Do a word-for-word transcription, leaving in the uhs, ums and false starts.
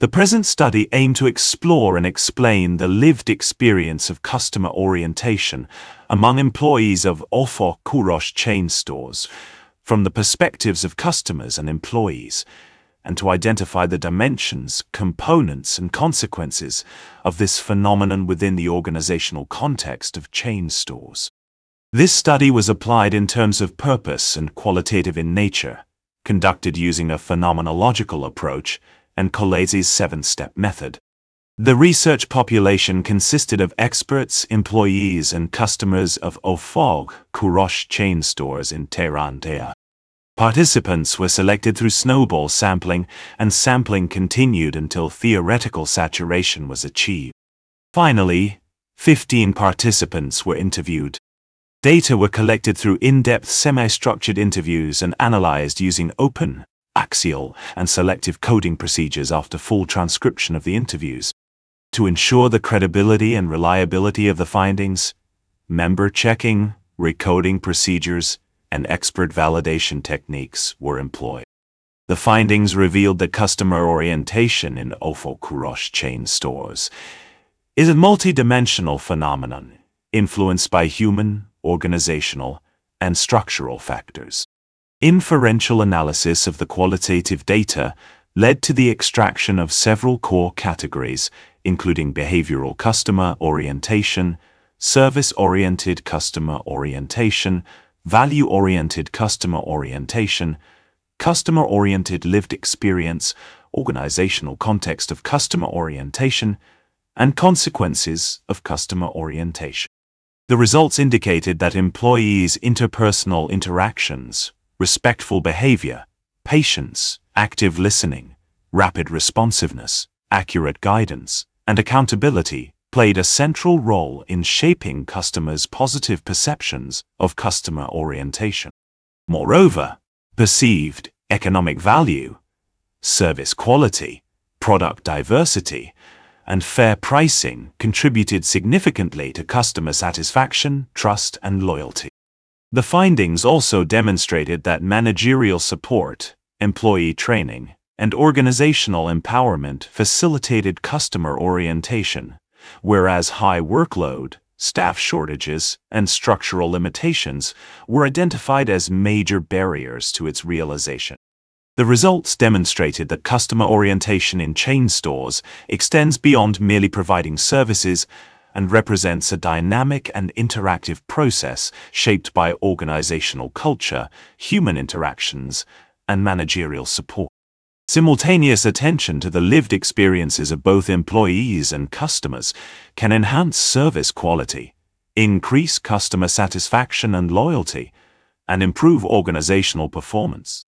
The present study aimed to explore and explain the lived experience of customer orientation among employees of Ofo Kurosh chain stores from the perspectives of customers and employees, and to identify the dimensions, components, and consequences of this phenomenon within the organizational context of chain stores. This study was applied in terms of purpose and qualitative in nature, conducted using a phenomenological approach and Collese's seven-step method. The research population consisted of experts, employees, and customers of Ofo Kurosh chain stores in Tehran. Participants were selected through snowball sampling, and sampling continued until theoretical saturation was achieved. Finally, fifteen participants were interviewed. Data were collected through in-depth semi-structured interviews and analyzed using open, axial, and selective coding procedures after full transcription of the interviews. To ensure the credibility and reliability of the findings, member checking, recoding procedures, and expert validation techniques were employed. The findings revealed that customer orientation in Ofo Kurosh chain stores is a multidimensional phenomenon influenced by human, organizational, and structural factors. Inferential analysis of the qualitative data led to the extraction of several core categories, including behavioral customer orientation, service-oriented customer orientation, value-oriented customer orientation, customer-oriented lived experience, organizational context of customer orientation, and consequences of customer orientation. The results indicated that employees' interpersonal interactions, respectful behavior, patience, active listening, rapid responsiveness, accurate guidance, and accountability played a central role in shaping customers' positive perceptions of customer orientation. Moreover, perceived economic value, service quality, product diversity, and fair pricing contributed significantly to customer satisfaction, trust, and loyalty. The findings also demonstrated that managerial support, employee training, and organizational empowerment facilitated customer orientation, whereas high workload, staff shortages, and structural limitations were identified as major barriers to its realization. The results demonstrated that customer orientation in chain stores extends beyond merely providing services and represents a dynamic and interactive process shaped by organizational culture, human interactions, and managerial support. Simultaneous attention to the lived experiences of both employees and customers can enhance service quality, increase customer satisfaction and loyalty, and improve organizational performance.